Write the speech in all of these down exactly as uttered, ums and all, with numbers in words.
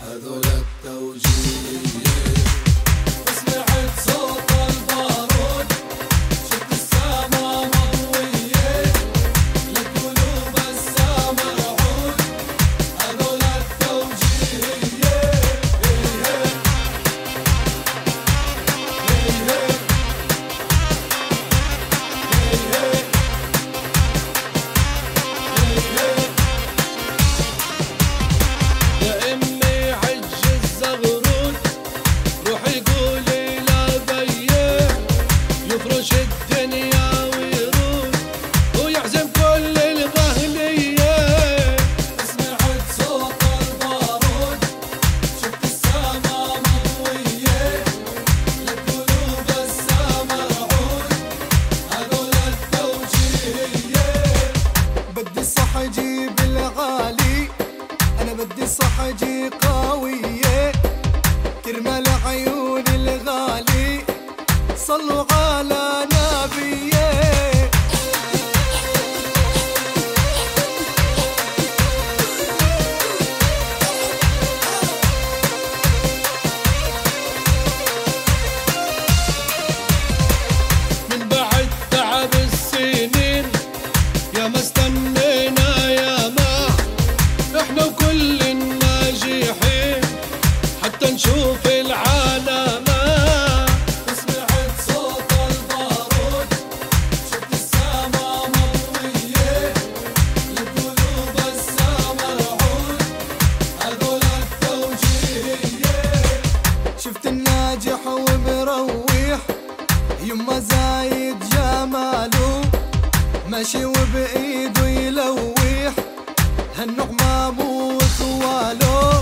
هذول التوجيه. وسمعت صوت البارود، شفت السما مضوية، لقلوب السما رعود، هذول التوجيه. يا امي عج الزغرود، روحي قولي لبيه يفرش الدنيا ويرود ويعزم كل الغهليه. سمعت صوت البارود، شفت السما مضويه، لقلوب السما رعود، هذول التوجيه. بدي الصح اجيب الغالي، انا بدي الصح اجي قويه، كرمال عيون الغالي صلوا على نبيه. من بعد تعب السنين يا ما استنينا يا ما احنا وكل الناجحين حتى نشوف العلامة. سمعت صوت البارود، شفت السما مضوية، لقلوب السما رعود، هذول التوجيه. شفت الناجح ومروح، يما زايد جماله، ماشي وبايده يلوح، هالنعمة مو اخواله.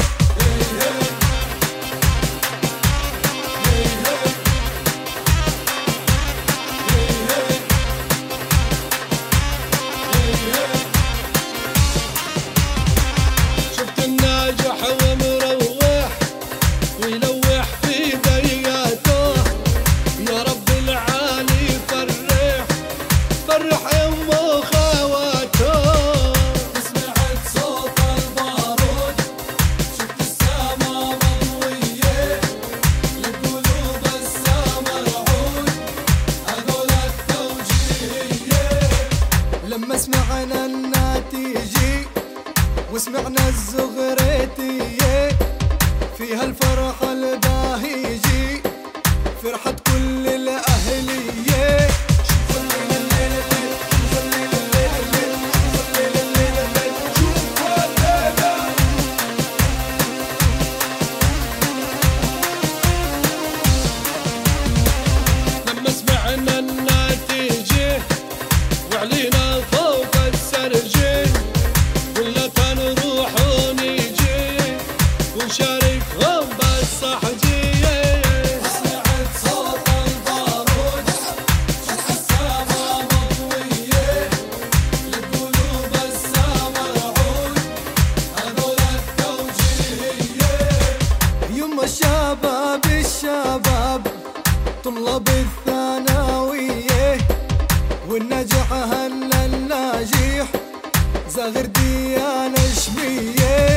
شفت الناجح ومروح ويلوح في دياته، يا رب العالي فرح فرح امه وخواته. سمعت صوت البارود، شفت السما مضوية، لقلوب السما رعود، هذول التوجيه. لما سمعنا النتيجة وسمعنا الزغريتية، فيها الفرحة الباهيجي، فرحة كل الأهلية. لما سمعنا النتيجة وعلينا فوق السرجة، قلنا تنروح ونيجي ونشاركهم بالصحجية. سمعت صوت البارود، شفت السما مضوية، لقلوب السما رعود، هذول التوجيه. يما الشباب الشباب طلاب الثانوية، والنجح هلا الناجح زاغر ديانة شمية.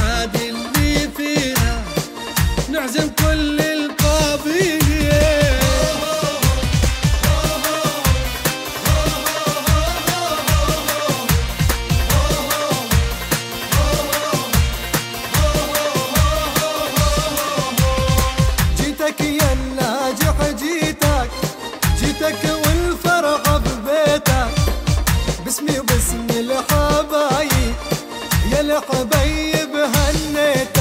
عاد اللي فينا نعزم كل القبيلة. جيتك يا الناجح جيتك جيتك والفرحة ببيتك، باسمي وباسم الحبايب يا الحبايب هنيتك.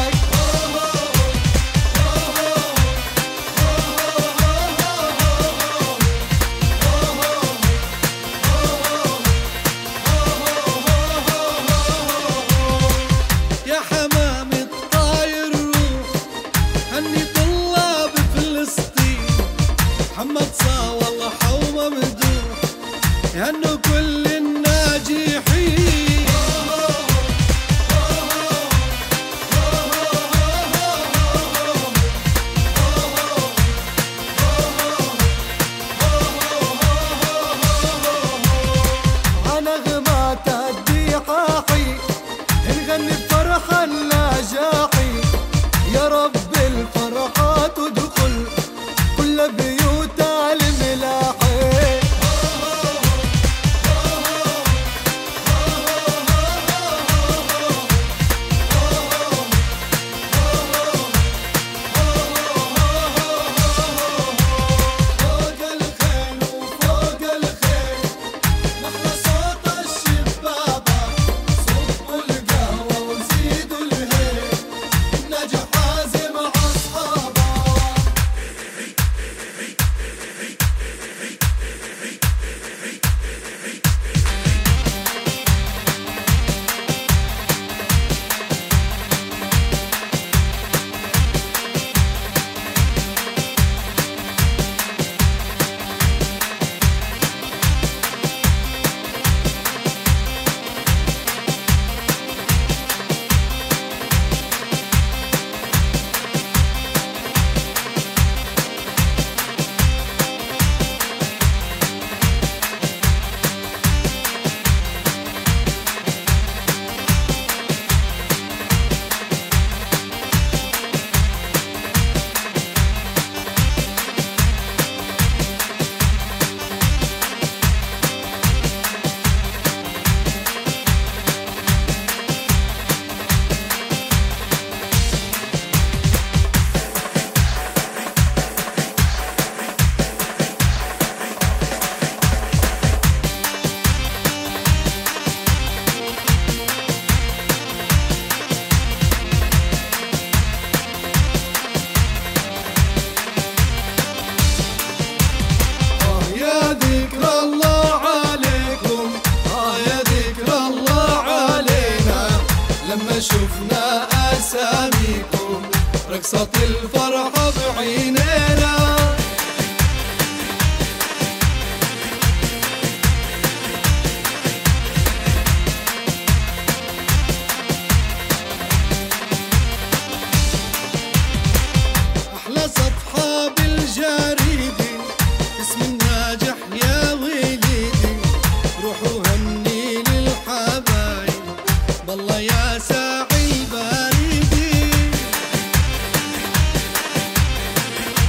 يا حمام الطاير روح هني طلاب فلسطين، محمد صالح وممدوح يهنوا كل الناجحين. نغمات الدحاحي نغني بفرحة النجاحي، يا رب الفرحة تدخل كل بيوت الملاحي. شفنا أساميكم رقصة الفرحة بعينينا. أحلى صفحة بالجريدة اسم الناجح يا وليدي، روحوا هني للحبايب بالله يا ساعي بريدي.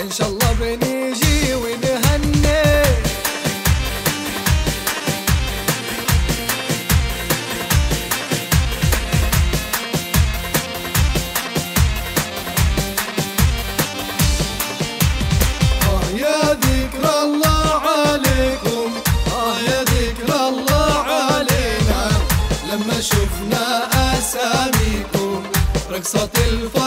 إن شاء الله بنيجي ونهني. آه يا ذكر الله عليكم، آه يا ذكر الله علينا، لما شفنا أساميكم رقصة الفرح